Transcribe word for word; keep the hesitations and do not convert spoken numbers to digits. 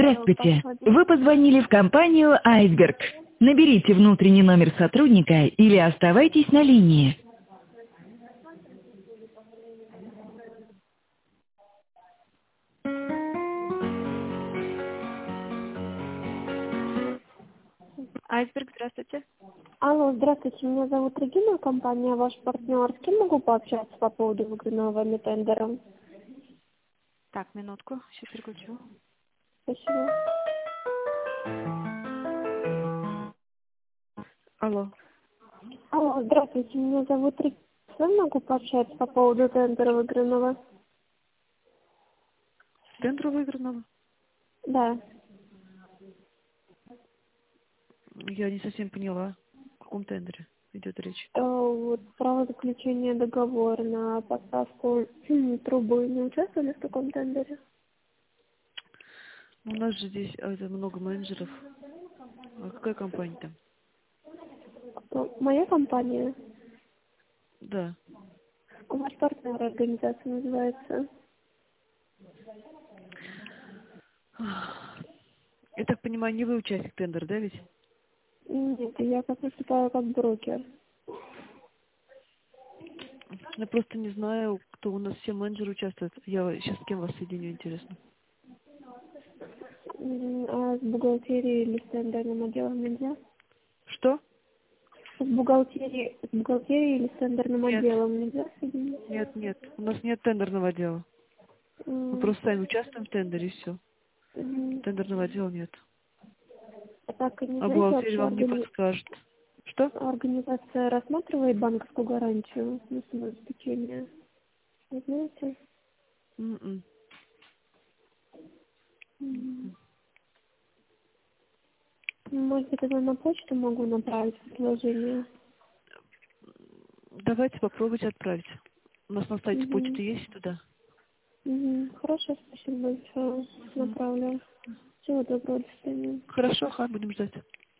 Здравствуйте. Вы позвонили в компанию «Айсберг». Наберите внутренний номер сотрудника или оставайтесь на линии. Айсберг, здравствуйте. Алло, здравствуйте, меня зовут Регина, компания «Ваш партнер». С кем могу пообщаться по поводу выигранного тендера? Так, минутку, сейчас переключу. Спасибо. Алло. Алло, здравствуйте, меня зовут Регина. С вами могу пообщаться по поводу тендера выигранного? Тендер выигранного? Да. Я не совсем поняла, о каком тендере идет речь. Э, вот право заключения договора на поставку трубы. Не участвовали в таком тендере? У нас же здесь а, это много менеджеров. А какая компания там? Э, Моя компания, Да. ваш партнер, организация называется. Я так понимаю, не вы участник тендера, да ведь? Нет, я как выступаю как брокер. Я просто не знаю, кто у нас все менеджеры участвуют. Я сейчас с кем вас соединю, интересно. М, А с бухгалтерией или с тендерным отделом нельзя? Что? С бухгалтерией, с бухгалтерией или с тендерным Нет. отделом нельзя соединить? Нет, нет. У нас нет тендерного отдела. Мы М, просто сами участвуем в тендере и все. мгм. Тендерного отдела нет. А так, и не А знаете, бухгалтерия вообще вам не органи- подскажет. Что? организация рассматривает банковскую гарантию на свое обеспечение? Не знаете? М-м. М. Может быть, тогда на почту могу направить предложение? Давайте попробуйте отправить. У нас на сайте Мгм. почта есть туда. Мгм. Хорошо, спасибо большое. Мгм. Направлю. Всего доброго, до свидания. Хорошо, ха, будем ждать.